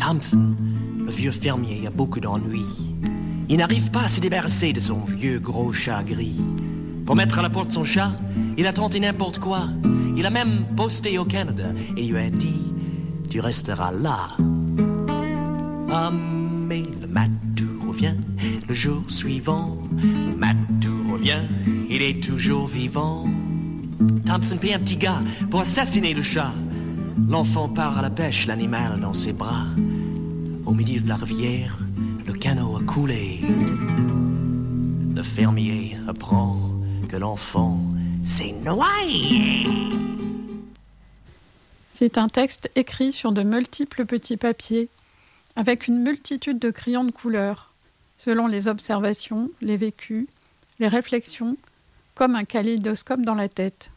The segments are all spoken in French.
Thompson, le vieux fermier, a beaucoup d'ennuis. Il n'arrive pas à se débarrasser de son vieux gros chat gris. Pour mettre à la porte son chat, il a tenté n'importe quoi. Il a même posté au Canada et lui a dit « Tu resteras là ». Ah, mais le matou revient le jour suivant. Le matou revient, il est toujours vivant. Thompson paie un petit gars pour assassiner le chat. L'enfant part à la pêche, l'animal dans ses bras. Au milieu de la rivière, le canot a coulé. Le fermier apprend que l'enfant s'est noyé. C'est un texte écrit sur de multiples petits papiers, avec une multitude de crayons de couleur, selon les observations, les vécus, les réflexions, comme un kaléidoscope dans la tête.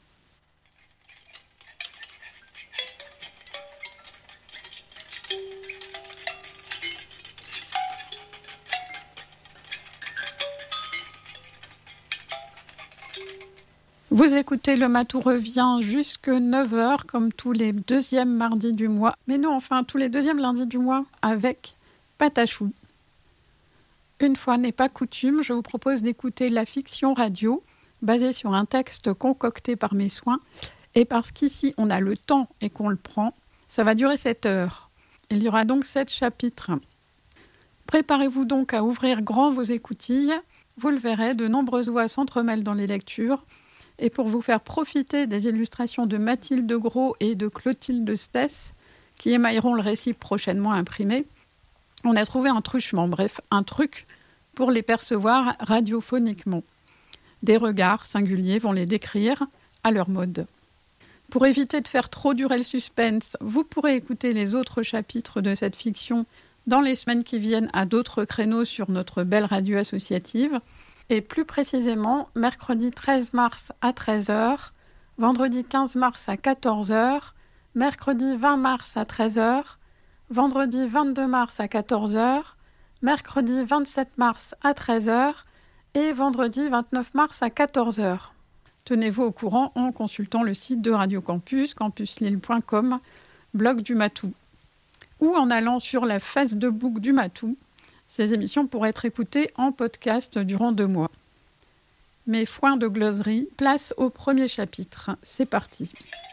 Vous écoutez Le Matou revient jusque 9h, comme tous les deuxièmes mardis du mois. Mais non, enfin, tous les deuxièmes lundis du mois, avec Patachou. Une fois n'est pas coutume, je vous propose d'écouter la fiction radio, basée sur un texte concocté par mes soins. Et parce qu'ici, on a le temps et qu'on le prend, ça va durer 7 heures. Il y aura donc 7 chapitres. Préparez-vous donc à ouvrir grand vos écoutilles. Vous le verrez, de nombreuses voix s'entremêlent dans les lectures. Et pour vous faire profiter des illustrations de Mathilde Gros et de Clotilde Stess, qui émailleront le récit prochainement imprimé, on a trouvé un truchement, bref, un truc pour les percevoir radiophoniquement. Des regards singuliers vont les décrire à leur mode. Pour éviter de faire trop durer le suspense, vous pourrez écouter les autres chapitres de cette fiction dans les semaines qui viennent à d'autres créneaux sur notre belle radio associative. Et plus précisément, mercredi 13 mars à 13h, vendredi 15 mars à 14h, mercredi 20 mars à 13h, vendredi 22 mars à 14h, mercredi 27 mars à 13h et vendredi 29 mars à 14h. Tenez-vous au courant en consultant le site de Radio Campus, campuslille.com, blog du Matou, ou en allant sur la Facebook du Matou. Ces émissions pourraient être écoutées en podcast durant 2 mois. Mais foin de gloserie, place au premier chapitre. C'est parti.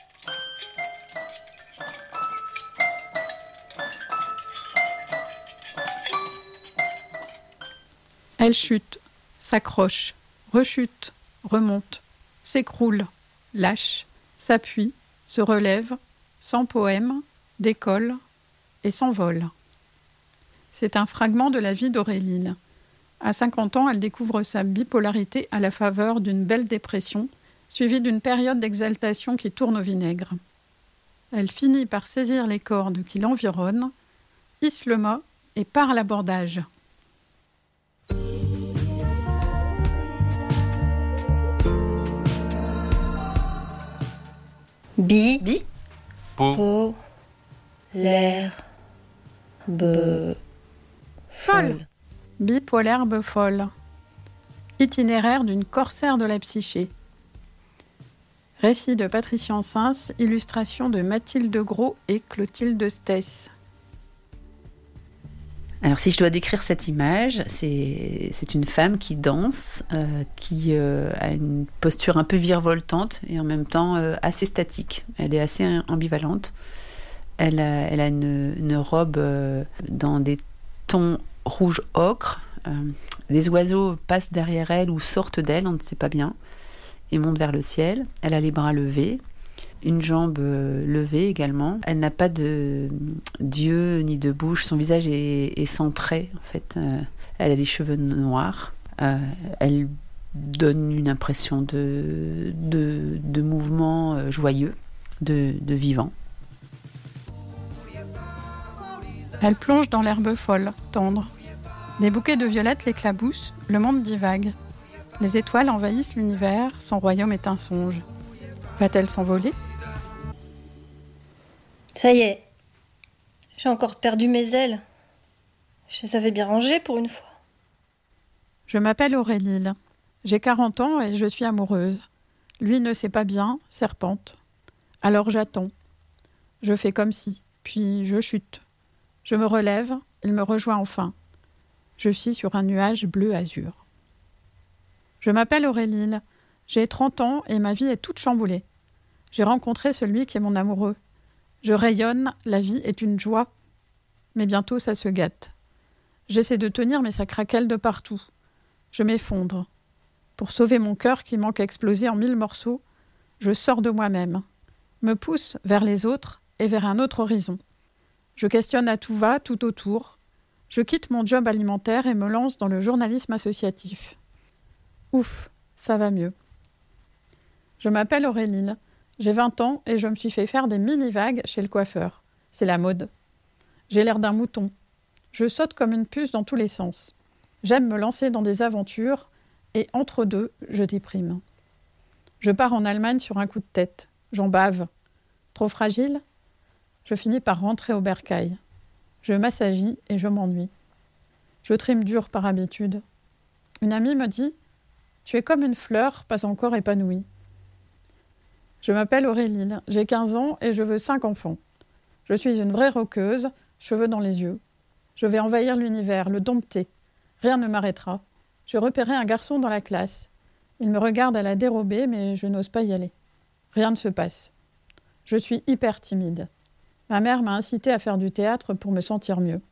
Elle chute, s'accroche, rechute, remonte, s'écroule, lâche, s'appuie, se relève, sans poème, décolle et s'envole. C'est un fragment de la vie d'Auréline. À 50 ans, elle découvre sa bipolarité à la faveur d'une belle dépression, suivie d'une période d'exaltation qui tourne au vinaigre. Elle finit par saisir les cordes qui l'environnent, hisse le mât et part à l'abordage. Bi. Po. L'air. Folle. Bipolaire folle. Itinéraire d'une corsaire de la psyché. Récit de Patricia Ansins, illustration de Mathilde Gros et Clotilde Stess. Alors si je dois décrire cette image, c'est une femme qui danse, qui a une posture un peu virevoltante et en même temps assez statique. Elle est assez ambivalente. Elle a une robe dans des tons rouge ocre. Des oiseaux passent derrière elle ou sortent d'elle, on ne sait pas bien, et montent vers le ciel. Elle a les bras levés, une jambe levée également. Elle n'a pas d'yeux ni de bouche. Son visage est centré, en fait. Elle a les cheveux noirs. Elle donne une impression de mouvement joyeux, de vivant. Elle plonge dans l'herbe folle, tendre. Des bouquets de violettes l'éclaboussent, le monde divague. Les étoiles envahissent l'univers, son royaume est un songe. Va-t-elle s'envoler ? Ça y est, j'ai encore perdu mes ailes. Je les avais bien rangées pour une fois. Je m'appelle Aurélie. J'ai 40 ans et je suis amoureuse. Lui ne sait pas bien, serpente. Alors j'attends. Je fais comme si, puis je chute. Je me relève, il me rejoint enfin. Je suis sur un nuage bleu-azur. Je m'appelle Aurélie, j'ai 30 ans et ma vie est toute chamboulée. J'ai rencontré celui qui est mon amoureux. Je rayonne, la vie est une joie. Mais bientôt ça se gâte. J'essaie de tenir mais ça craquelle de partout. Je m'effondre. Pour sauver mon cœur qui manque à exploser en 1000 morceaux, je sors de moi-même, me pousse vers les autres et vers un autre horizon. Je questionne à tout va, tout autour. Je quitte mon job alimentaire et me lance dans le journalisme associatif. Ouf, ça va mieux. Je m'appelle Aurélie, j'ai 20 ans et je me suis fait faire des mini-vagues chez le coiffeur. C'est la mode. J'ai l'air d'un mouton. Je saute comme une puce dans tous les sens. J'aime me lancer dans des aventures et entre deux, je déprime. Je pars en Allemagne sur un coup de tête. J'en bave. Trop fragile ? Je finis par rentrer au bercail. Je m'assagie et je m'ennuie. Je trime dur par habitude. Une amie me dit « Tu es comme une fleur, pas encore épanouie. » Je m'appelle Aurélie, j'ai 15 ans et je veux 5 enfants. Je suis une vraie rockeuse, cheveux dans les yeux. Je vais envahir l'univers, le dompter. Rien ne m'arrêtera. J'ai repéré un garçon dans la classe. Il me regarde à la dérobée, mais je n'ose pas y aller. Rien ne se passe. Je suis hyper timide. Ma mère m'a incitée à faire du théâtre pour me sentir mieux.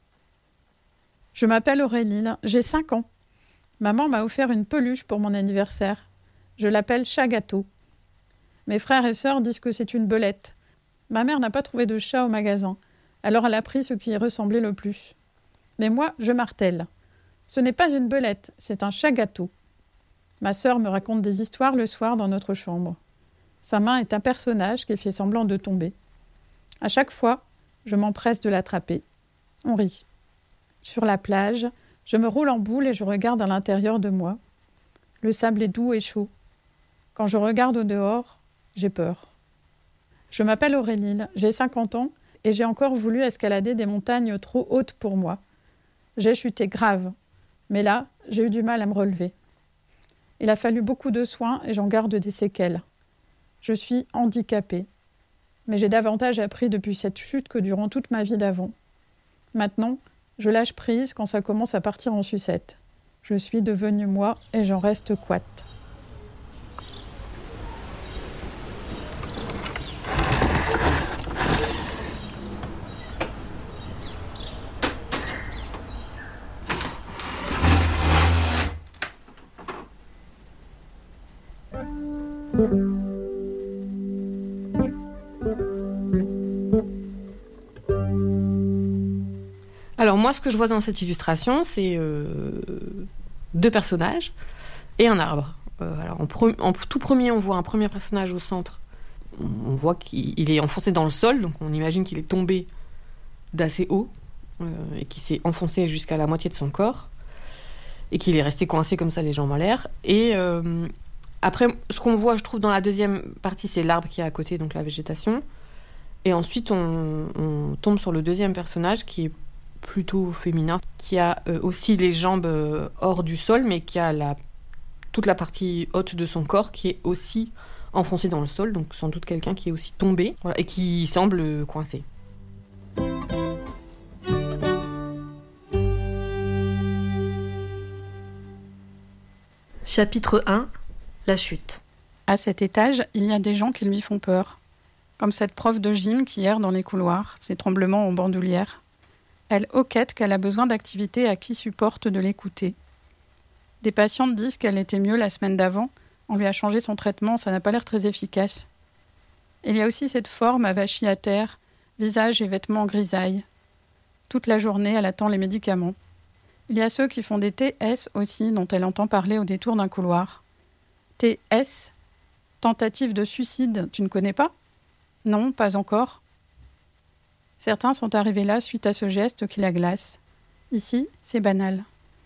Je m'appelle Aurélie, j'ai 5 ans. Maman m'a offert une peluche pour mon anniversaire. Je l'appelle Chat Gâteau. Mes frères et sœurs disent que c'est une belette. Ma mère n'a pas trouvé de chat au magasin, alors elle a pris ce qui y ressemblait le plus. Mais moi, je martèle. Ce n'est pas une belette, c'est un chat gâteau. Ma sœur me raconte des histoires le soir dans notre chambre. Sa main est un personnage qui fait semblant de tomber. À chaque fois, je m'empresse de l'attraper. On rit. Sur la plage, je me roule en boule et je regarde à l'intérieur de moi. Le sable est doux et chaud. Quand je regarde au dehors, j'ai peur. Je m'appelle Aurélie, j'ai 50 ans et j'ai encore voulu escalader des montagnes trop hautes pour moi. J'ai chuté grave, mais là, j'ai eu du mal à me relever. Il a fallu beaucoup de soins et j'en garde des séquelles. Je suis handicapée, mais j'ai davantage appris depuis cette chute que durant toute ma vie d'avant. Maintenant, je lâche prise quand ça commence à partir en sucette. Je suis devenue moi et j'en reste couate. Alors moi, ce que je vois dans cette illustration, c'est 2 personnages et un arbre. Alors en tout premier, on voit un premier personnage au centre. On voit qu'il est enfoncé dans le sol, donc on imagine qu'il est tombé d'assez haut et qu'il s'est enfoncé jusqu'à la moitié de son corps et qu'il est resté coincé comme ça, les jambes en l'air. Et après, ce qu'on voit, je trouve, dans la deuxième partie, c'est l'arbre qui est à côté, donc la végétation. Et ensuite, on tombe sur le deuxième personnage qui est plutôt féminin, qui a aussi les jambes hors du sol, mais qui a toute la partie haute de son corps qui est aussi enfoncée dans le sol, donc sans doute quelqu'un qui est aussi tombé, voilà, et qui semble coincé. Chapitre 1. La chute. À cet étage, il y a des gens qui lui font peur. Comme cette prof de gym qui erre dans les couloirs, ses tremblements en bandoulière. Elle hoquette qu'elle a besoin d'activités à qui supporte de l'écouter. Des patientes disent qu'elle était mieux la semaine d'avant. On lui a changé son traitement, ça n'a pas l'air très efficace. Il y a aussi cette forme avachie à terre, visage et vêtements en grisaille. Toute la journée, elle attend les médicaments. Il y a ceux qui font des TS aussi, dont elle entend parler au détour d'un couloir. TS, tentative de suicide, tu ne connais pas ? Non, pas encore. Certains sont arrivés là suite à ce geste qui la glace. Ici, c'est banal.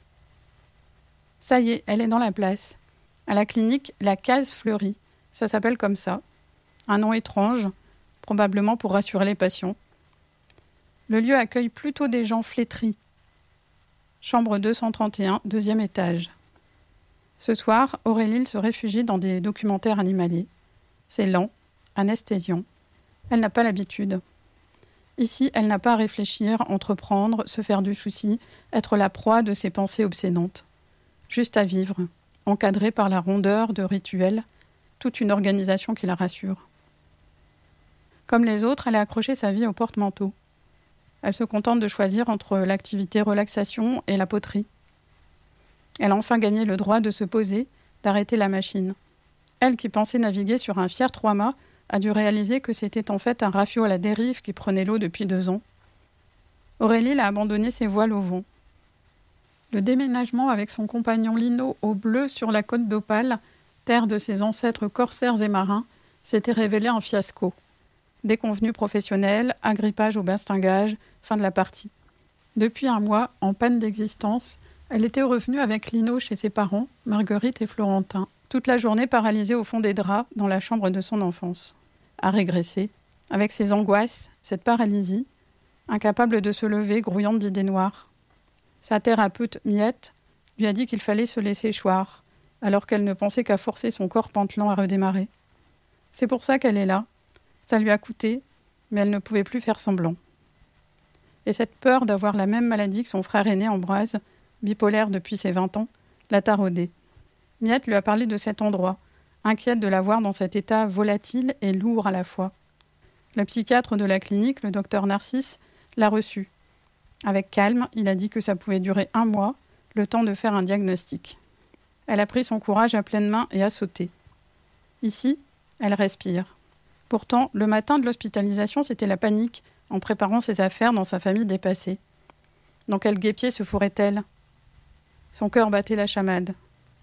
Ça y est, elle est dans la place. À la clinique, la case fleurie. Ça s'appelle comme ça. Un nom étrange, probablement pour rassurer les patients. Le lieu accueille plutôt des gens flétris. Chambre 231, 2e étage. Ce soir, Aurélie se réfugie dans des documentaires animaliers. C'est lent, anesthésiant. Elle n'a pas l'habitude. Ici, elle n'a pas à réfléchir, entreprendre, se faire du souci, être la proie de ses pensées obsédantes. Juste à vivre, encadrée par la rondeur de rituels, toute une organisation qui la rassure. Comme les autres, elle a accroché sa vie au porte-manteau. Elle se contente de choisir entre l'activité relaxation et la poterie. Elle a enfin gagné le droit de se poser, d'arrêter la machine. Elle, qui pensait naviguer sur un fier 3-mâts, a dû réaliser que c'était en fait un rafio à la dérive qui prenait l'eau depuis 2 ans. Aurélie a abandonné ses voiles au vent. Le déménagement avec son compagnon Lino au bleu sur la côte d'Opale, terre de ses ancêtres corsaires et marins, s'était révélé un fiasco. Déconvenus professionnels, agrippage au bastingage, fin de la partie. Depuis 1 mois, en panne d'existence, elle était revenue avec Lino chez ses parents, Marguerite et Florentin, toute la journée paralysée au fond des draps dans la chambre de son enfance. À régresser, avec ses angoisses, cette paralysie, incapable de se lever, grouillante d'idées noires. Sa thérapeute, Miette, lui a dit qu'il fallait se laisser choir, alors qu'elle ne pensait qu'à forcer son corps pantelant à redémarrer. C'est pour ça qu'elle est là. Ça lui a coûté, mais elle ne pouvait plus faire semblant. Et cette peur d'avoir la même maladie que son frère aîné Ambroise, bipolaire depuis ses 20 ans, l'a taraudée. Miette lui a parlé de cet endroit, inquiète de la voir dans cet état volatile et lourd à la fois. Le psychiatre de la clinique, le docteur Narcisse, l'a reçu. Avec calme, il a dit que ça pouvait durer 1 mois, le temps de faire un diagnostic. Elle a pris son courage à pleine main et a sauté. Ici, elle respire. Pourtant, le matin de l'hospitalisation, c'était la panique, en préparant ses affaires dans sa famille dépassée. Dans quel guêpier se fourrait-elle ? Son cœur battait la chamade.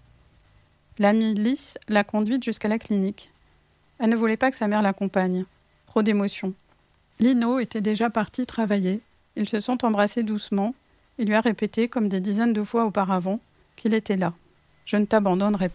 L'amie Lys l'a conduite jusqu'à la clinique. Elle ne voulait pas que sa mère l'accompagne. Trop d'émotions. Lino était déjà parti travailler. Ils se sont embrassés doucement. Il lui a répété, comme des dizaines de fois auparavant, qu'il était là. « Je ne t'abandonnerai pas. »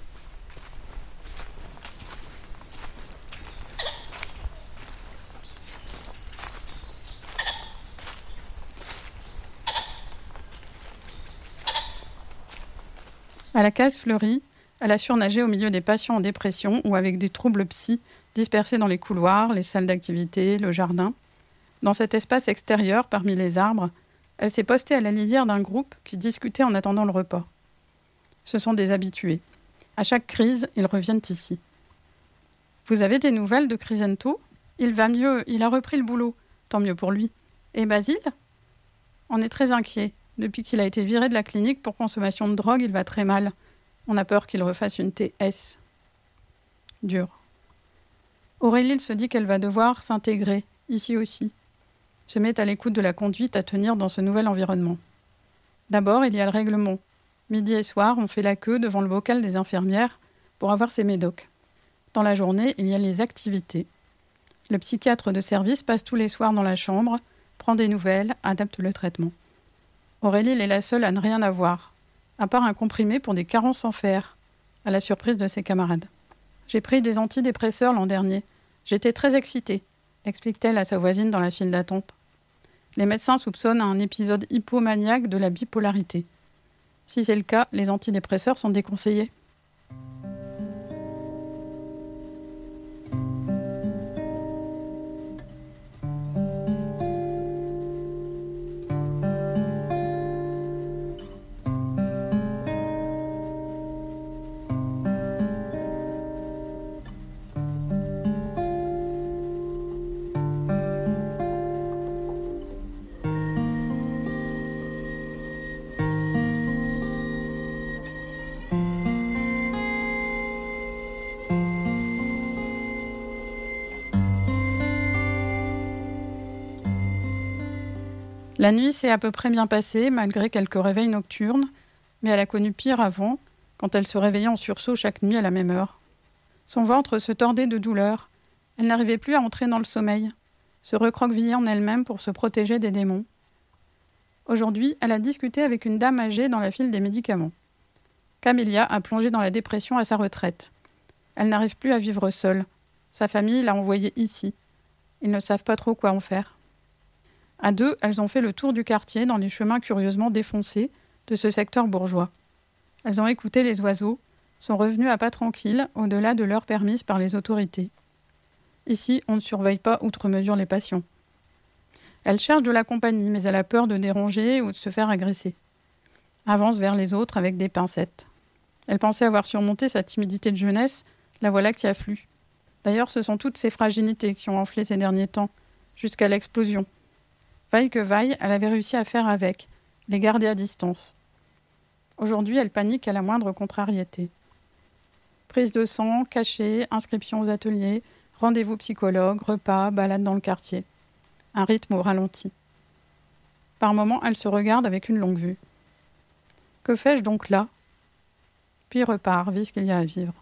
À la case fleurie, elle a surnagé au milieu des patients en dépression ou avec des troubles psy dispersés dans les couloirs, les salles d'activité, le jardin. Dans cet espace extérieur, parmi les arbres, elle s'est postée à la lisière d'un groupe qui discutait en attendant le repas. Ce sont des habitués. À chaque crise, ils reviennent ici. « Vous avez des nouvelles de Crisento ? Il va mieux, il a repris le boulot. Tant mieux pour lui. Et Basile ? On est très inquiet. Depuis qu'il a été viré de la clinique pour consommation de drogue, il va très mal. On a peur qu'il refasse une TS. » Dur. Aurélie se dit qu'elle va devoir s'intégrer, ici aussi. Se met à l'écoute de la conduite à tenir dans ce nouvel environnement. D'abord, il y a le règlement. Midi et soir, on fait la queue devant le bocal des infirmières pour avoir ses médocs. Dans la journée, il y a les activités. Le psychiatre de service passe tous les soirs dans la chambre, prend des nouvelles, adapte le traitement. Aurélie est la seule à ne rien avoir, à part un comprimé pour des carences en fer, à la surprise de ses camarades. « J'ai pris des antidépresseurs l'an dernier. J'étais très excitée », explique-t-elle à sa voisine dans la file d'attente. Les médecins soupçonnent un épisode hypomaniaque de la bipolarité. Si c'est le cas, les antidépresseurs sont déconseillés. La nuit s'est à peu près bien passée, malgré quelques réveils nocturnes, mais elle a connu pire avant, quand elle se réveillait en sursaut chaque nuit à la même heure. Son ventre se tordait de douleur. Elle n'arrivait plus à entrer dans le sommeil, se recroqueviller en elle-même pour se protéger des démons. Aujourd'hui, elle a discuté avec une dame âgée dans la file des médicaments. Camélia a plongé dans la dépression à sa retraite. Elle n'arrive plus à vivre seule. Sa famille l'a envoyée ici. Ils ne savent pas trop quoi en faire. À 2, elles ont fait le tour du quartier dans les chemins curieusement défoncés de ce secteur bourgeois. Elles ont écouté les oiseaux, sont revenues à pas tranquilles, au-delà de l'heure permise par les autorités. Ici, on ne surveille pas outre mesure les patients. Elle cherche de la compagnie, mais elle a peur de déranger ou de se faire agresser. Avance vers les autres avec des pincettes. Elle pensait avoir surmonté sa timidité de jeunesse, la voilà qui afflue. D'ailleurs, ce sont toutes ces fragilités qui ont enflé ces derniers temps, jusqu'à l'explosion. Vaille que vaille, elle avait réussi à faire avec, les garder à distance. Aujourd'hui, elle panique à la moindre contrariété. Prise de sang, cachet, inscription aux ateliers, rendez-vous psychologue, repas, balade dans le quartier. Un rythme au ralenti. Par moments, elle se regarde avec une longue vue. Que fais-je donc là ? Puis repart, vit ce qu'il y a à vivre.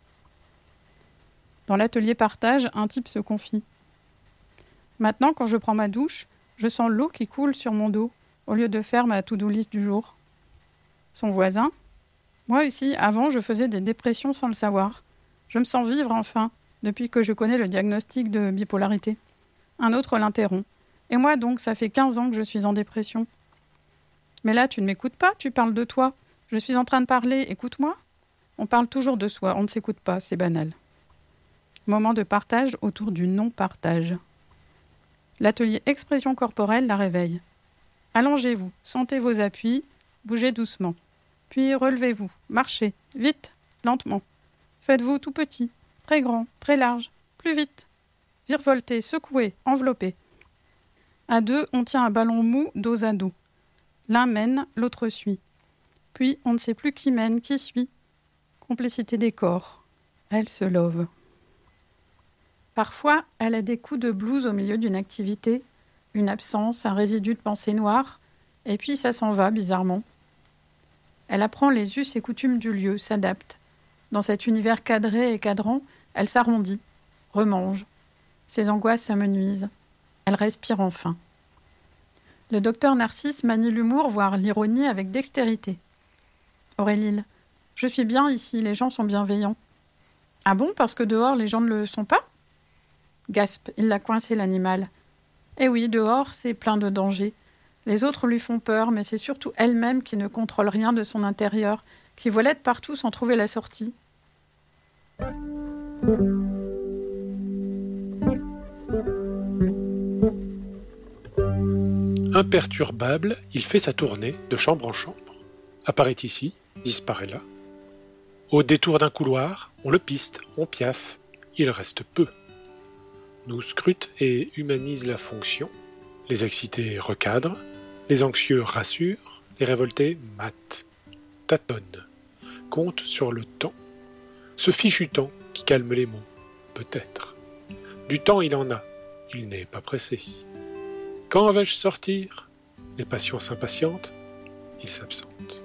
Dans l'atelier partage, un type se confie. Maintenant, quand je prends ma douche, je sens l'eau qui coule sur mon dos, au lieu de faire ma to-do list du jour. Son voisin ? Moi aussi, avant, je faisais des dépressions sans le savoir. Je me sens vivre enfin, depuis que je connais le diagnostic de bipolarité. Un autre l'interrompt. Et moi donc, ça fait 15 ans que je suis en dépression. Mais là, tu ne m'écoutes pas, tu parles de toi. Je suis en train de parler, écoute-moi. On parle toujours de soi, on ne s'écoute pas, c'est banal. Moment de partage autour du non-partage. L'atelier expression corporelle la réveille. Allongez-vous, sentez vos appuis, bougez doucement. Puis relevez-vous, marchez, vite, lentement. Faites-vous tout petit, très grand, très large, plus vite. Virevoltez, secouez, enveloppez. À deux, on tient un ballon mou dos à dos. L'un mène, l'autre suit. Puis, on ne sait plus qui mène, qui suit. Complicité des corps. Elle se love. Parfois, elle a des coups de blues au milieu d'une activité, une absence, un résidu de pensée noire, et puis ça s'en va bizarrement. Elle apprend les us et coutumes du lieu, s'adapte. Dans cet univers cadré et cadrant, elle s'arrondit, remange. Ses angoisses s'amenuisent. Elle respire enfin. Le docteur Narcisse manie l'humour, voire l'ironie avec dextérité. Aurélie, je suis bien ici, les gens sont bienveillants. Ah bon, parce que dehors, les gens ne le sont pas ? Gasp, il l'a coincé l'animal. Eh oui, dehors, c'est plein de dangers. Les autres lui font peur, mais c'est surtout elle-même qui ne contrôle rien de son intérieur, qui volette partout sans trouver la sortie. Imperturbable, il fait sa tournée de chambre en chambre. Apparaît ici, disparaît là. Au détour d'un couloir, on le piste, on piaffe, il reste peu. Nous scrute et humanise la fonction. Les excités recadrent, les anxieux rassurent, les révoltés matent, tâtonnent, comptent sur le temps. Ce fichu temps qui calme les mots, peut-être. Du temps il en a, il n'est pas pressé. Quand vais-je sortir ? Les passions s'impatientent, il s'absente.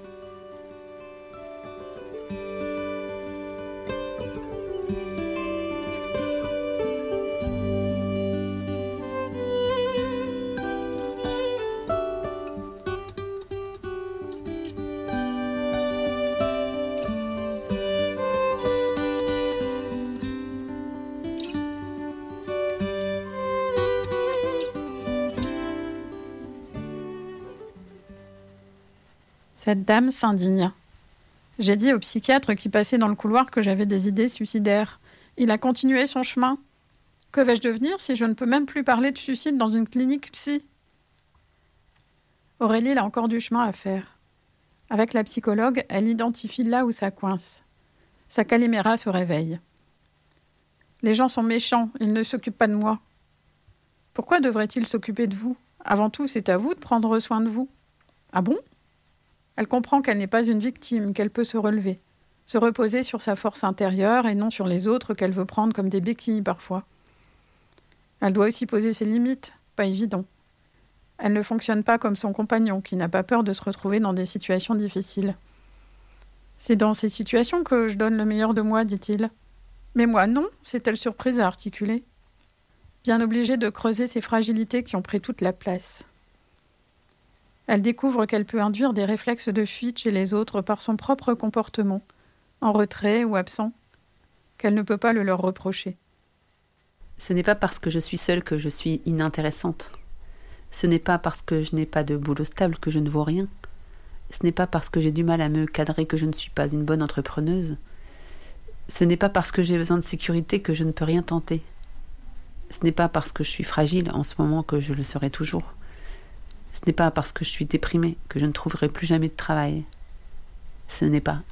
Cette dame s'indigna. J'ai dit au psychiatre qui passait dans le couloir que j'avais des idées suicidaires. Il a continué son chemin. Que vais-je devenir si je ne peux même plus parler de suicide dans une clinique psy ? Aurélie a encore du chemin à faire. Avec la psychologue, elle identifie là où ça coince. Sa caléméra se réveille. Les gens sont méchants, ils ne s'occupent pas de moi. Pourquoi devraient-ils s'occuper de vous ? Avant tout, c'est à vous de prendre soin de vous. Ah bon ? Elle comprend qu'elle n'est pas une victime, qu'elle peut se relever, se reposer sur sa force intérieure et non sur les autres qu'elle veut prendre comme des béquilles parfois. Elle doit aussi poser ses limites, pas évident. Elle ne fonctionne pas comme son compagnon, qui n'a pas peur de se retrouver dans des situations difficiles. C'est dans ces situations que je donne le meilleur de moi, dit-il. Mais moi, non, s'est-elle surprise à articuler. Bien obligée de creuser ces fragilités qui ont pris toute la place. Elle découvre qu'elle peut induire des réflexes de fuite chez les autres par son propre comportement, en retrait ou absent, qu'elle ne peut pas le leur reprocher. Ce n'est pas parce que je suis seule que je suis inintéressante. Ce n'est pas parce que je n'ai pas de boulot stable que je ne vaux rien. Ce n'est pas parce que j'ai du mal à me cadrer que je ne suis pas une bonne entrepreneuse. Ce n'est pas parce que j'ai besoin de sécurité que je ne peux rien tenter. Ce n'est pas parce que je suis fragile en ce moment que je le serai toujours. Ce n'est pas parce que je suis déprimée que je ne trouverai plus jamais de travail. Ce n'est pas.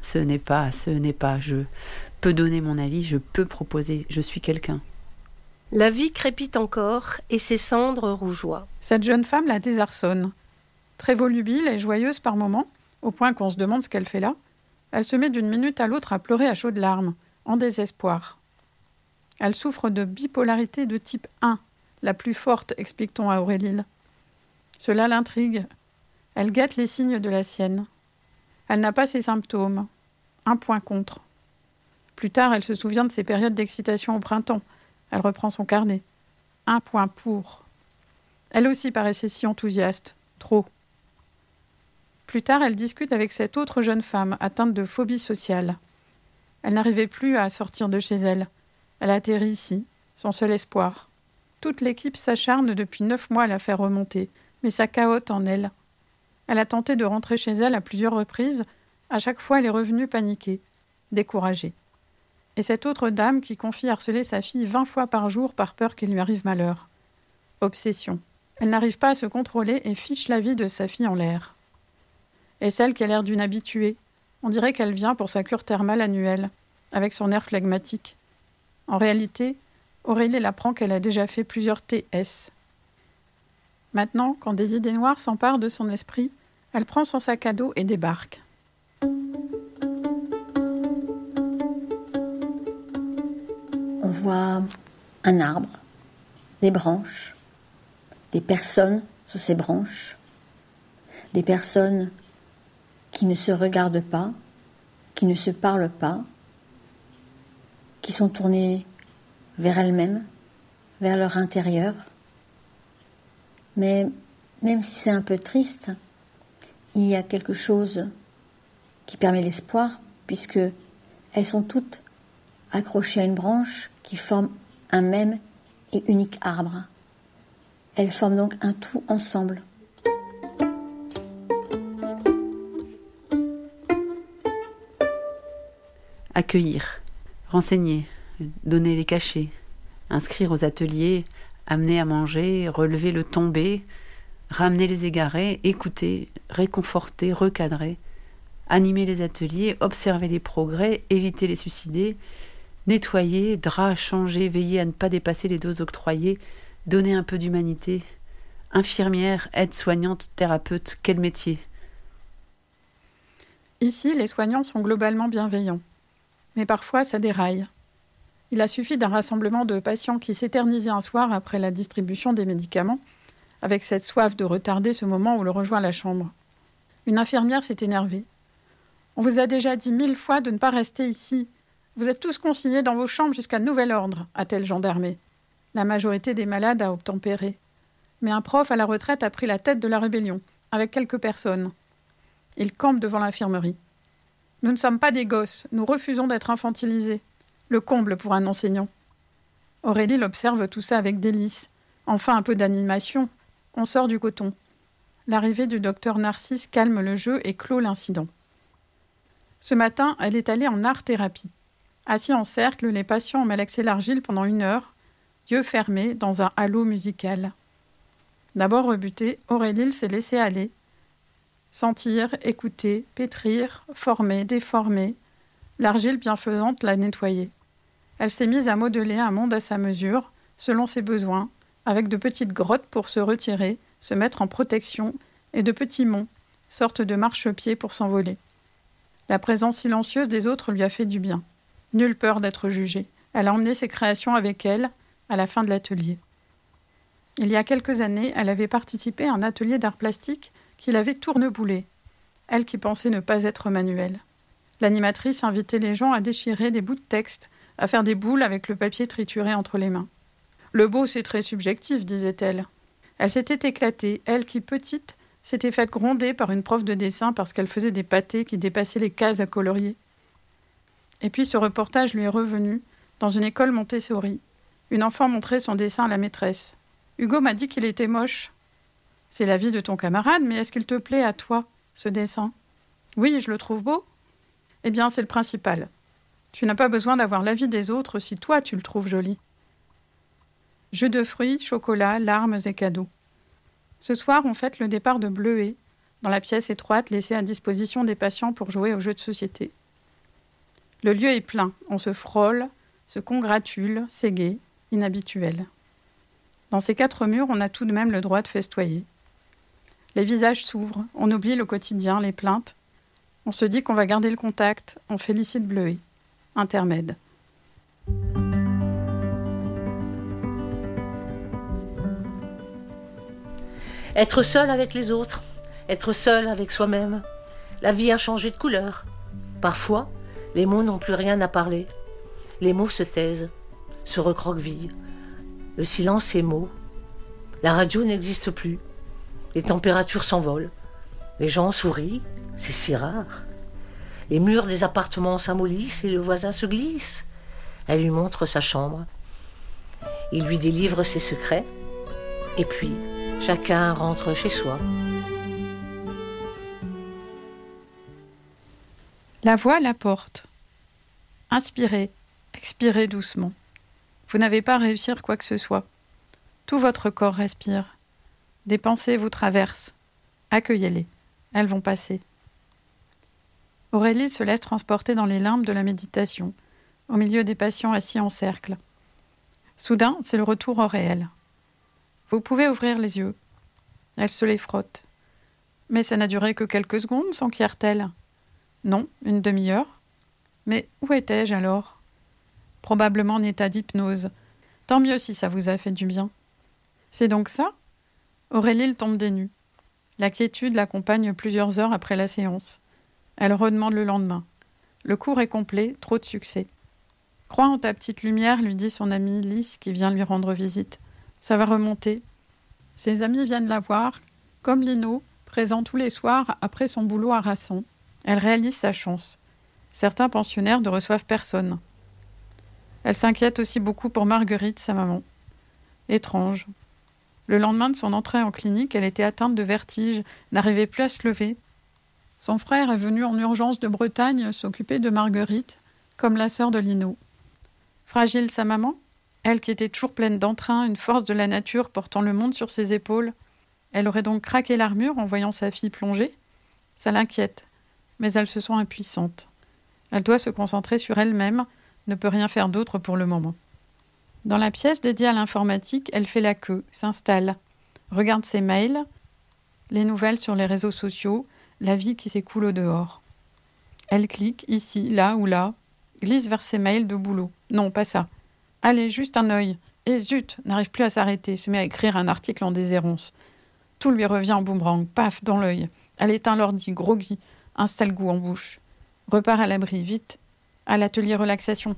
Je peux donner mon avis, je peux proposer, je suis quelqu'un. La vie crépite encore et ses cendres rougeoient. Cette jeune femme la désarçonne. Très volubile et joyeuse par moments, au point qu'on se demande ce qu'elle fait là, elle se met d'une minute à l'autre à pleurer à chaudes larmes, en désespoir. Elle souffre de bipolarité de type 1, la plus forte, explique-t-on à Aurélie. Cela l'intrigue. Elle guette les signes de la sienne. Elle n'a pas ses symptômes. Un point contre. Plus tard, elle se souvient de ses périodes d'excitation au printemps. Elle reprend son carnet. Un point pour. Elle aussi paraissait si enthousiaste. Trop. Plus tard, elle discute avec cette autre jeune femme atteinte de phobie sociale. Elle n'arrivait plus à sortir de chez elle. Elle atterrit ici, son seul espoir. Toute l'équipe s'acharne depuis 9 mois à la faire remonter, mais ça cahote en elle. Elle a tenté de rentrer chez elle à plusieurs reprises. À chaque fois, elle est revenue paniquée, découragée. Et cette autre dame qui confie harceler sa fille 20 fois par jour par peur qu'il lui arrive malheur. Obsession. Elle n'arrive pas à se contrôler et fiche la vie de sa fille en l'air. Et celle qui a l'air d'une habituée. On dirait qu'elle vient pour sa cure thermale annuelle, avec son air phlegmatique. En réalité, Aurélie apprend qu'elle a déjà fait plusieurs TS. Maintenant, quand des idées noires s'emparent de son esprit, elle prend son sac à dos et débarque. On voit un arbre, des branches, des personnes sous ces branches, des personnes qui ne se regardent pas, qui ne se parlent pas, qui sont tournées vers elles-mêmes, vers leur intérieur. Mais même si c'est un peu triste, il y a quelque chose qui permet l'espoir, puisque elles sont toutes accrochées à une branche qui forme un même et unique arbre. Elles forment donc un tout ensemble. Accueillir, renseigner, donner les cachets, inscrire aux ateliers, amener à manger, relever le tombé, ramener les égarés, écouter, réconforter, recadrer, animer les ateliers, observer les progrès, éviter les suicidés, nettoyer, drap, changer, veiller à ne pas dépasser les doses octroyées, donner un peu d'humanité. Infirmière, aide-soignante, thérapeute, quel métier ? Ici, les soignants sont globalement bienveillants. Mais parfois, ça déraille. Il a suffi d'un rassemblement de patients qui s'éternisaient un soir après la distribution des médicaments, avec cette soif de retarder ce moment où le rejoint la chambre. Une infirmière s'est énervée. « On vous a déjà dit 1000 fois de ne pas rester ici. Vous êtes tous consignés dans vos chambres jusqu'à nouvel ordre, a-t-elle gendarmé. La majorité des malades a obtempéré. Mais un prof à la retraite a pris la tête de la rébellion, avec quelques personnes. Il campe devant l'infirmerie. Nous ne sommes pas des gosses, nous refusons d'être infantilisés. Le comble pour un enseignant. Aurélie observe tout ça avec délice. Enfin un peu d'animation. On sort du coton. L'arrivée du docteur Narcisse calme le jeu et clôt l'incident. Ce matin, elle est allée en art-thérapie. Assis en cercle, les patients ont malaxé l'argile pendant 1 heure, yeux fermés dans un halo musical. D'abord rebutée, Aurélie s'est laissée aller. Sentir, écouter, pétrir, former, déformer. L'argile bienfaisante l'a nettoyée. Elle s'est mise à modeler un monde à sa mesure, selon ses besoins, avec de petites grottes pour se retirer, se mettre en protection, et de petits monts, sorte de marchepieds pour s'envoler. La présence silencieuse des autres lui a fait du bien. Nulle peur d'être jugée. Elle a emmené ses créations avec elle à la fin de l'atelier. Il y a quelques années, elle avait participé à un atelier d'art plastique qui l'avait tourneboulée, elle qui pensait ne pas être manuelle. L'animatrice invitait les gens à déchirer des bouts de texte, à faire des boules avec le papier trituré entre les mains. Le beau, c'est très subjectif, disait-elle. Elle s'était éclatée, elle qui, petite, s'était faite gronder par une prof de dessin parce qu'elle faisait des pâtés qui dépassaient les cases à colorier. Et puis ce reportage lui est revenu, dans une école Montessori. Une enfant montrait son dessin à la maîtresse. « Hugo m'a dit qu'il était moche. » « C'est l'avis de ton camarade, mais est-ce qu'il te plaît à toi, ce dessin ? » ?»« Oui, je le trouve beau. » »« Eh bien, c'est le principal. Tu n'as pas besoin d'avoir l'avis des autres si toi tu le trouves joli. » Jus de fruits, chocolat, larmes et cadeaux. Ce soir, on fête le départ de Bleuet, dans la pièce étroite laissée à disposition des patients pour jouer aux jeux de société. Le lieu est plein, on se frôle, se congratule, c'est gai, inhabituel. Dans ces 4 murs, on a tout de même le droit de festoyer. Les visages s'ouvrent, on oublie le quotidien, les plaintes. On se dit qu'on va garder le contact, on félicite Bleuet. Intermède. Être seul avec les autres, être seul avec soi-même. La vie a changé de couleur. Parfois, les mots n'ont plus rien à parler. Les mots se taisent, se recroquevillent. Le silence est mot. La radio n'existe plus. Les températures s'envolent. Les gens sourient, c'est si rare. Les murs des appartements s'amollissent et le voisin se glisse. Elle lui montre sa chambre. Il lui délivre ses secrets. Et puis, chacun rentre chez soi. La voix la porte. Inspirez, expirez doucement. Vous n'avez pas à réussir quoi que ce soit. Tout votre corps respire. Des pensées vous traversent. Accueillez-les. Elles vont passer. Aurélie se laisse transporter dans les limbes de la méditation, au milieu des patients assis en cercle. Soudain, c'est le retour au réel. Vous pouvez ouvrir les yeux. Elle se les frotte. Mais ça n'a duré que quelques secondes, s'enquiert-elle. Non, une demi-heure. Mais où étais-je alors ? Probablement en état d'hypnose. Tant mieux si ça vous a fait du bien. C'est donc ça ? Aurélie tombe des nues. La quiétude l'accompagne plusieurs heures après la séance. Elle redemande le lendemain. Le cours est complet, trop de succès. Crois en ta petite lumière, lui dit son amie Lys qui vient lui rendre visite. Ça va remonter. Ses amis viennent la voir, comme Lino, présent tous les soirs après son boulot harassant. Elle réalise sa chance. Certains pensionnaires ne reçoivent personne. Elle s'inquiète aussi beaucoup pour Marguerite, sa maman. Étrange. Le lendemain de son entrée en clinique, elle était atteinte de vertige, n'arrivait plus à se lever. Son frère est venu en urgence de Bretagne s'occuper de Marguerite, comme la sœur de Lino. Fragile sa maman, elle qui était toujours pleine d'entrain, une force de la nature portant le monde sur ses épaules, elle aurait donc craqué l'armure en voyant sa fille plonger. Ça l'inquiète, mais elle se sent impuissante. Elle doit se concentrer sur elle-même, ne peut rien faire d'autre pour le moment. Dans la pièce dédiée à l'informatique, elle fait la queue, s'installe, regarde ses mails, les nouvelles sur les réseaux sociaux, la vie qui s'écoule au dehors. Elle clique ici, là ou là, glisse vers ses mails de boulot. Non, pas ça. Allez, juste un œil. Et zut, n'arrive plus à s'arrêter, se met à écrire un article en déshérence. Tout lui revient en boomerang, paf, dans l'œil. Elle éteint l'ordi, groggy, un sale goût en bouche. Repart à l'abri, vite, à l'atelier relaxation.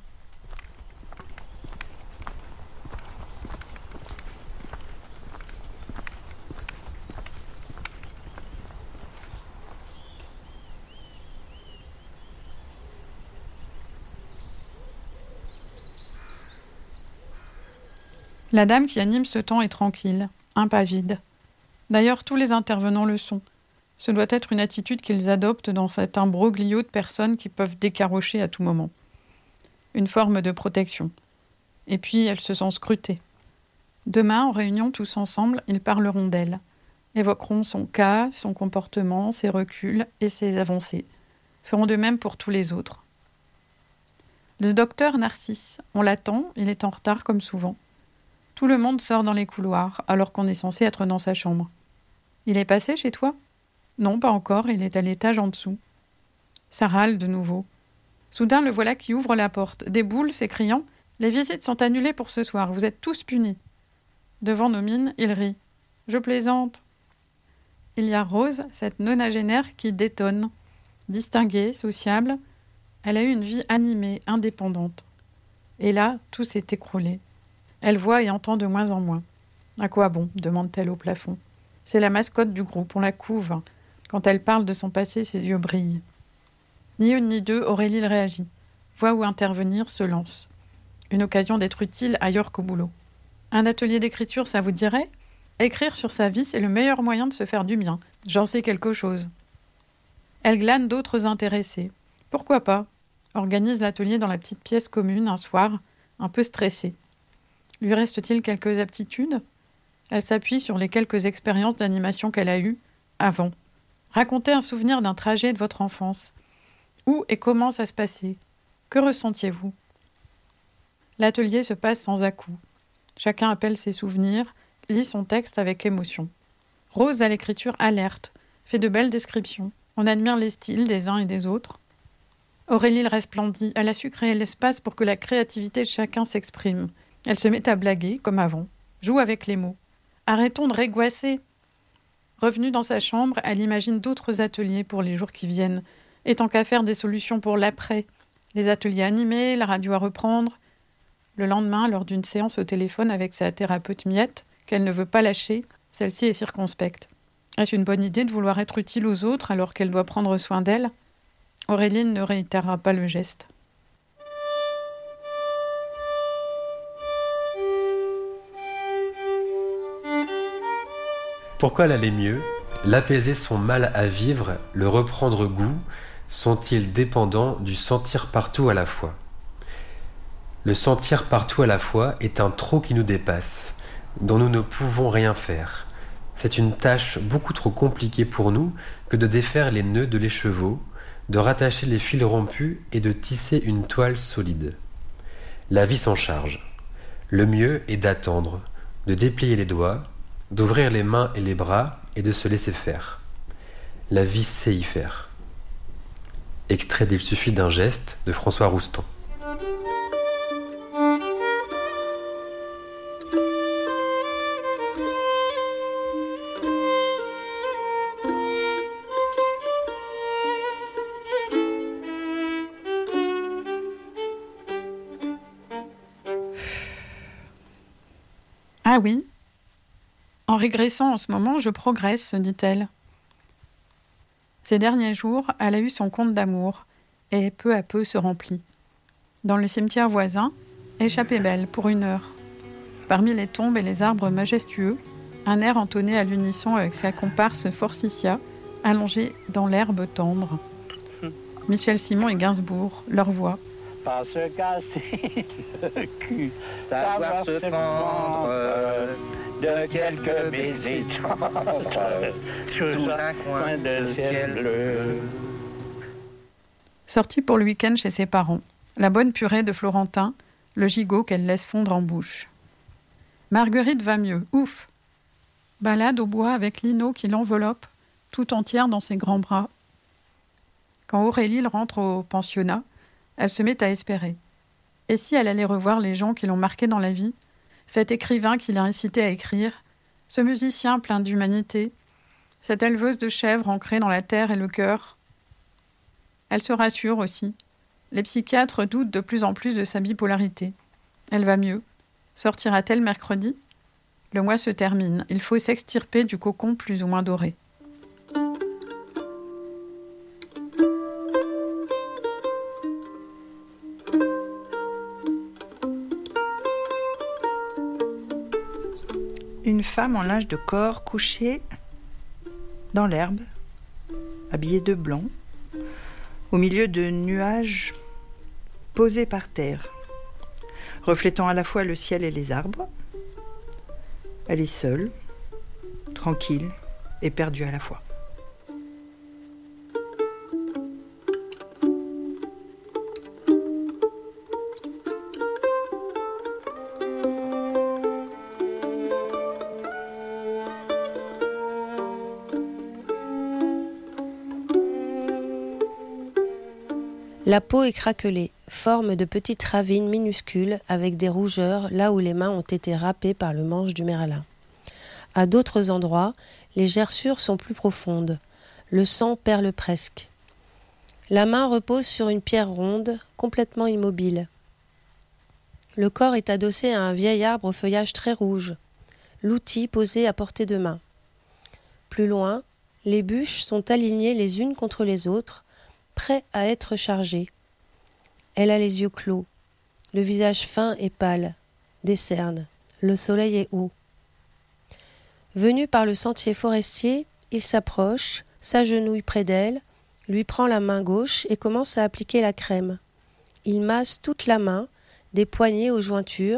La dame qui anime ce temps est tranquille, un pas vide. D'ailleurs, tous les intervenants le sont. Ce doit être une attitude qu'ils adoptent dans cet imbroglio de personnes qui peuvent décarrocher à tout moment. Une forme de protection. Et puis, elles se sont scrutées. Demain, en réunion tous ensemble, ils parleront d'elle. Évoqueront son cas, son comportement, ses reculs et ses avancées. Feront de même pour tous les autres. Le docteur Narcisse, on l'attend, il est en retard comme souvent. Tout le monde sort dans les couloirs, alors qu'on est censé être dans sa chambre. Il est passé chez toi ? Non, pas encore, il est à l'étage en dessous. Ça râle de nouveau. Soudain, le voilà qui ouvre la porte, déboule, s'écriant « Les visites sont annulées pour ce soir, vous êtes tous punis. » Devant nos mines, il rit. « Je plaisante. » Il y a Rose, cette nonagénaire qui détonne. Distinguée, sociable, elle a eu une vie animée, indépendante. Et là, tout s'est écroulé. Elle voit et entend de moins en moins. « À quoi bon ?» demande-t-elle au plafond. C'est la mascotte du groupe, on la couve. Quand elle parle de son passé, ses yeux brillent. Ni une ni deux, Aurélie réagit. Voit où intervenir, se lance. Une occasion d'être utile ailleurs qu'au boulot. Un atelier d'écriture, ça vous dirait ? Écrire sur sa vie, c'est le meilleur moyen de se faire du bien. J'en sais quelque chose. Elle glane d'autres intéressés. Pourquoi pas ? Organise l'atelier dans la petite pièce commune un soir, un peu stressée. Lui reste-t-il quelques aptitudes ? Elle s'appuie sur les quelques expériences d'animation qu'elle a eues avant. Racontez un souvenir d'un trajet de votre enfance. Où et comment ça se passait ? Que ressentiez-vous ? L'atelier se passe sans à-coups. Chacun appelle ses souvenirs, lit son texte avec émotion. Rose a l'écriture alerte, fait de belles descriptions. On admire les styles des uns et des autres. Aurélie le resplendit. Elle a su créer l'espace pour que la créativité de chacun s'exprime. Elle se met à blaguer, comme avant. Joue avec les mots. Arrêtons de rêgoisser. Revenue dans sa chambre, elle imagine d'autres ateliers pour les jours qui viennent. Et tant qu'à faire des solutions pour l'après. Les ateliers animés, la radio à reprendre. Le lendemain, lors d'une séance au téléphone avec sa thérapeute Miette, qu'elle ne veut pas lâcher, celle-ci est circonspecte. Est-ce une bonne idée de vouloir être utile aux autres alors qu'elle doit prendre soin d'elle ? Aurélie ne réitérera pas le geste. Pourquoi elle allait mieux ? L'apaiser son mal à vivre, le reprendre goût, sont-ils dépendants du sentir partout à la fois ? Le sentir partout à la fois est un trop qui nous dépasse, dont nous ne pouvons rien faire. C'est une tâche beaucoup trop compliquée pour nous que de défaire les nœuds de l'écheveau, de rattacher les fils rompus et de tisser une toile solide. La vie s'en charge. Le mieux est d'attendre, de déplier les doigts, d'ouvrir les mains et les bras et de se laisser faire. La vie sait y faire. Extrait d'Il suffit d'un geste de François Roustan. Ah oui ? En régressant en ce moment, je progresse, se dit-elle. Ces derniers jours, elle a eu son compte d'amour, et peu à peu se remplit. Dans le cimetière voisin, échappée belle pour 1 heure. Parmi les tombes et les arbres majestueux, un air entonné à l'unisson avec sa comparse Forsythia, allongée dans l'herbe tendre. Michel Simon et Gainsbourg, leur voix. Pas se casser le cul, savoir se prendre de quelques baisers tendres sous un coin de ciel bleu. Sortie pour le week-end chez ses parents. La bonne purée de Florentin, le gigot qu'elle laisse fondre en bouche. Marguerite va mieux, ouf. Balade au bois avec Lino qui l'enveloppe, tout entière dans ses grands bras. Quand Aurélie rentre au pensionnat, elle se met à espérer. Et si elle allait revoir les gens qui l'ont marqué dans la vie, cet écrivain qui l'a incité à écrire, ce musicien plein d'humanité, cette éleveuse de chèvres ancrée dans la terre et le cœur. Elle se rassure aussi. Les psychiatres doutent de plus en plus de sa bipolarité. Elle va mieux. Sortira-t-elle mercredi ? Le mois se termine. Il faut s'extirper du cocon plus ou moins doré. Une femme en linge de corps couchée dans l'herbe, habillée de blanc, au milieu de nuages posés par terre, reflétant à la fois le ciel et les arbres. Elle est seule, tranquille et perdue à la fois. La peau est craquelée, forme de petites ravines minuscules avec des rougeurs là où les mains ont été râpées par le manche du merlin. À d'autres endroits, les gerçures sont plus profondes. Le sang perle presque. La main repose sur une pierre ronde, complètement immobile. Le corps est adossé à un vieil arbre au feuillage très rouge, l'outil posé à portée de main. Plus loin, les bûches sont alignées les unes contre les autres, prêt à être chargé. Elle a les yeux clos, le visage fin et pâle, des cernes, le soleil est haut. Venu par le sentier forestier, il s'approche, s'agenouille près d'elle, lui prend la main gauche et commence à appliquer la crème. Il masse toute la main, des poignets aux jointures,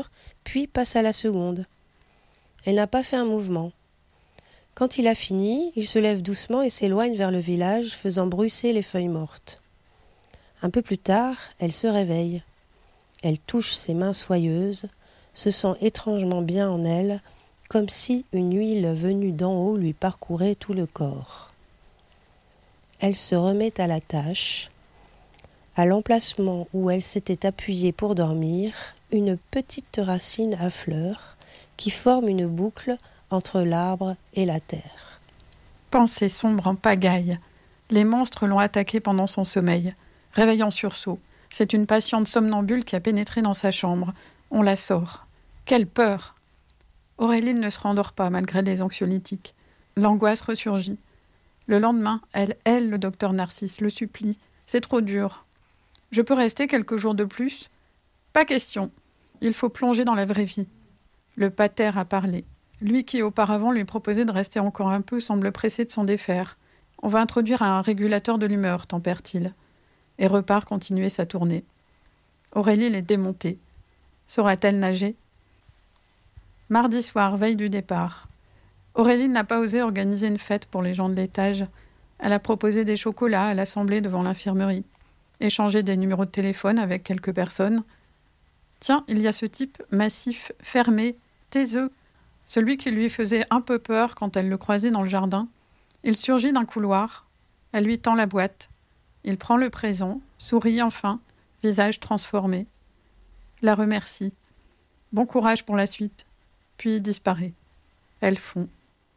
puis passe à la seconde. Elle n'a pas fait un mouvement. Quand il a fini, il se lève doucement et s'éloigne vers le village, faisant bruisser les feuilles mortes. Un peu plus tard, elle se réveille. Elle touche ses mains soyeuses, se sent étrangement bien en elle, comme si une huile venue d'en haut lui parcourait tout le corps. Elle se remet à la tâche. À l'emplacement où elle s'était appuyée pour dormir, une petite racine à fleurs qui forme une boucle entre l'arbre et la terre. Pensée sombre en pagaille. Les monstres l'ont attaquée pendant son sommeil. Réveil en sursaut. C'est une patiente somnambule qui a pénétré dans sa chambre. On la sort. Quelle peur! Auréline ne se rendort pas malgré les anxiolytiques. L'angoisse ressurgit. Le lendemain, elle, le docteur Narcisse, le supplie. C'est trop dur. Je peux rester quelques jours de plus? Pas question. Il faut plonger dans la vraie vie. Le pater a parlé. Lui qui auparavant lui proposait de rester encore un peu semble pressé de s'en défaire. On va introduire un régulateur de l'humeur, tempère-t-il. Et repart continuer sa tournée. Aurélie est démontée. Saura-t-elle nager? Mardi soir, veille du départ. Aurélie n'a pas osé organiser une fête pour les gens de l'étage. Elle a proposé des chocolats à l'assemblée devant l'infirmerie. Échanger des numéros de téléphone avec quelques personnes. Tiens, il y a ce type massif, fermé, taiseux, celui qui lui faisait un peu peur quand elle le croisait dans le jardin. Il surgit d'un couloir. Elle lui tend la boîte. Il prend le présent, sourit enfin, visage transformé. La remercie. Bon courage pour la suite. Puis disparaît. Elle fond.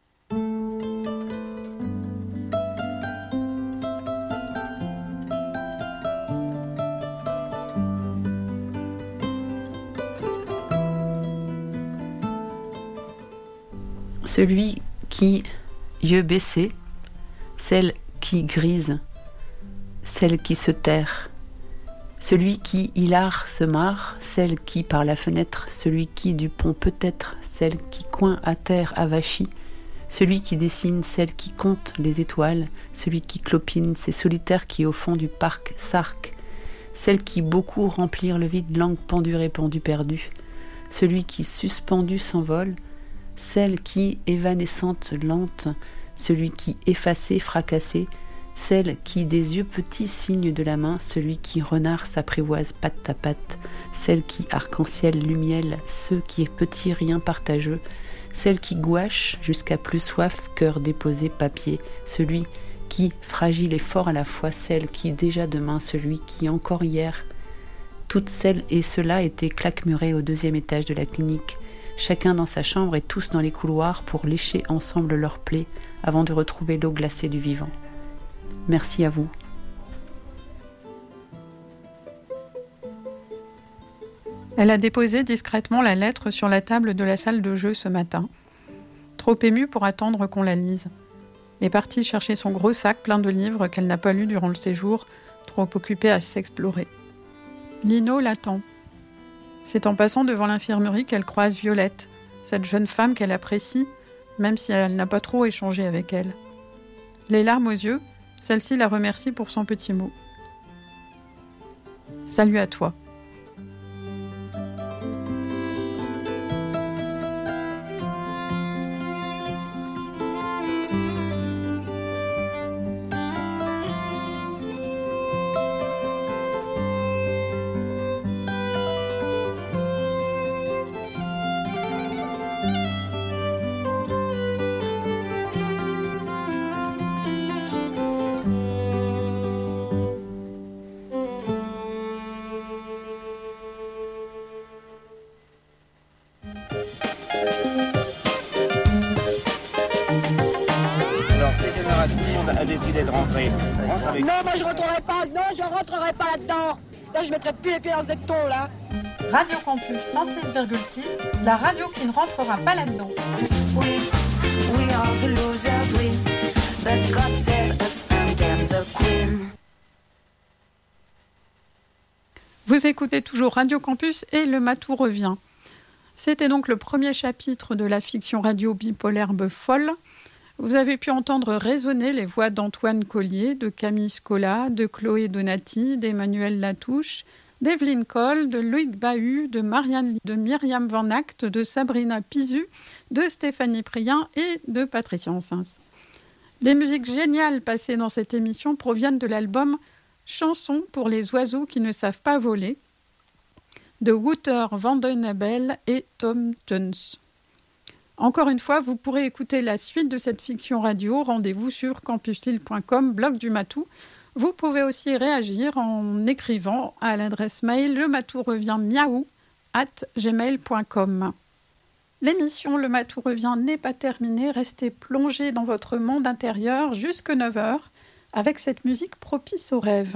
Celui qui, yeux baissés, celle qui grise, celle qui se terre, celui qui, hilar, se marre, celle qui, par la fenêtre, celui qui, du pont peut-être, celle qui, coin à terre, avachie, celui qui dessine, celle qui compte les étoiles, celui qui clopine, ces solitaires qui, au fond du parc, s'arquent, celle qui, beaucoup remplirent le vide, langue pendue, répandue, perdue, celui qui, suspendu, s'envole, celle qui, évanescente, lente, celui qui, effacé, fracassé, celle qui, des yeux petits, signe de la main, celui qui, renard, s'apprivoise patte à patte, celle qui, arc-en-ciel, lumiel, ceux qui est petit, rien partageux, celle qui, gouache, jusqu'à plus soif, cœur déposé, papier, celui qui, fragile et fort à la fois, celle qui, déjà demain, celui qui, encore hier, toutes celles et ceux-là étaient claquemurés au 2e étage de la clinique, chacun dans sa chambre et tous dans les couloirs pour lécher ensemble leurs plaies avant de retrouver l'eau glacée du vivant. Merci à vous. Elle a déposé discrètement la lettre sur la table de la salle de jeu ce matin, trop émue pour attendre qu'on la lise, est partie chercher son gros sac plein de livres qu'elle n'a pas lus durant le séjour, trop occupée à s'explorer. Lino l'attend. C'est en passant devant l'infirmerie qu'elle croise Violette, cette jeune femme qu'elle apprécie, même si elle n'a pas trop échangé avec elle. Les larmes aux yeux, celle-ci la remercie pour son petit mot. Salut à toi. A décidé de rentrer. Non, moi je rentrerai pas. Non, je rentrerai pas là-dedans. Là, je mettrai plus les pieds dans ce decton, là. Radio Campus 106,6, la radio qui ne rentrera pas là-dedans. We are the losers, we. But God save us and damn the queen. Vous écoutez toujours Radio Campus et le Matou revient. C'était donc le premier chapitre de la fiction radio bipolaire folle. Vous avez pu entendre résonner les voix d'Antoine Collier, de Camille Scola, de Chloé Donati, d'Emmanuel Latouche, d'Evelyn Cole, de Loïc Bahut, de Marianne, de Myriam Van Act, de Sabrina Pizu, de Stéphanie Prien et de Patricia Ansens. Les musiques géniales passées dans cette émission proviennent de l'album Chansons pour les oiseaux qui ne savent pas voler de Wouter van den Abel et Tom Jones. Encore une fois, vous pourrez écouter la suite de cette fiction radio. Rendez-vous sur campuslille.com, blog du Matou. Vous pouvez aussi réagir en écrivant à l'adresse mail lematou-revient-miaou@gmail.com. L'émission Le Matou revient n'est pas terminée. Restez plongés dans votre monde intérieur jusque 9h avec cette musique propice aux rêves.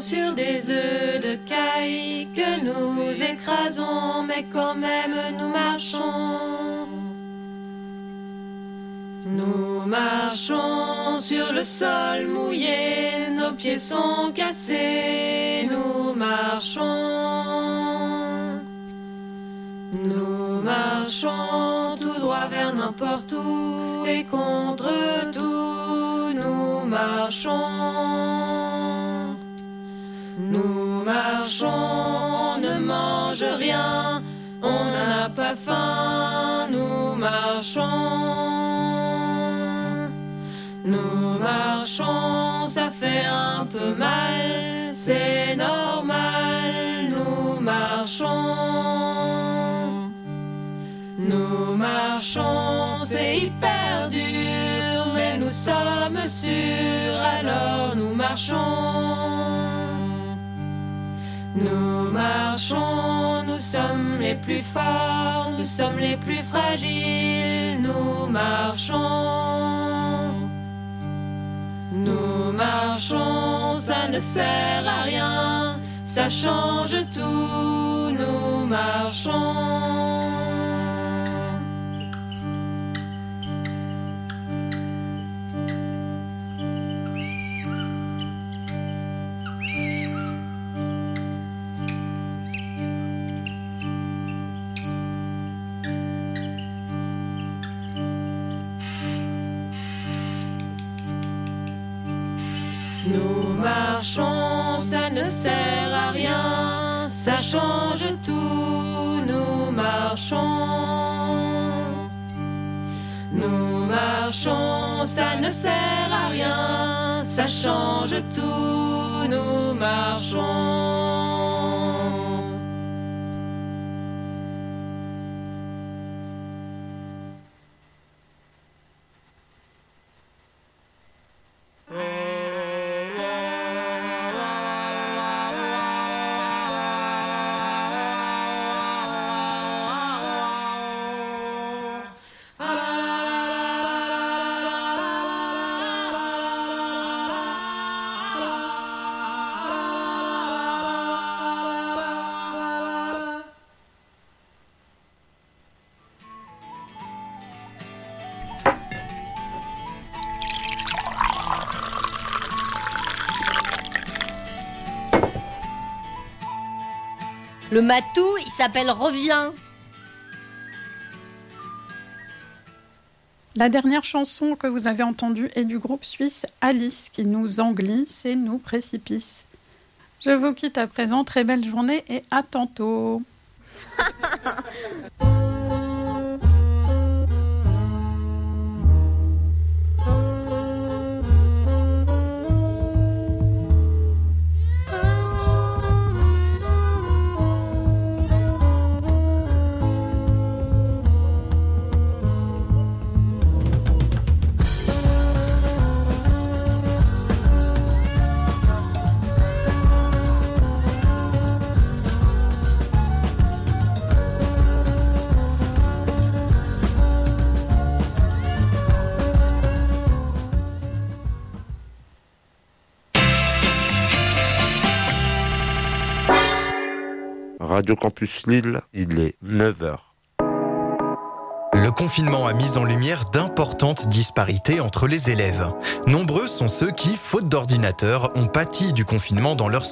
sur des œufs de caille que nous écrasons, mais quand même nous marchons. Nous marchons sur le sol mouillé, nos pieds sont cassés, nous marchons. Nous marchons tout droit vers n'importe où et contre tout, nous marchons. Nous marchons, on ne mange rien, on n'a pas faim, nous marchons. Nous marchons, ça fait un peu mal, c'est normal, nous marchons. Nous marchons, c'est hyper dur, mais nous sommes sûrs, alors nous marchons. Nous marchons, nous sommes les plus forts, nous sommes les plus fragiles, nous marchons. Nous marchons, ça ne sert à rien, ça change tout, nous marchons. Nous marchons, ça ne sert à rien, ça change tout, nous marchons. Nous marchons, ça ne sert à rien, ça change tout, nous marchons. Le matou, il s'appelle Reviens. La dernière chanson que vous avez entendue est du groupe suisse Alice qui nous englisse et nous précipice. Je vous quitte à présent, très belle journée et à tantôt. Radio Campus Lille, il est 9h. Le confinement a mis en lumière d'importantes disparités entre les élèves. Nombreux sont ceux qui, faute d'ordinateur, ont pâti du confinement dans leur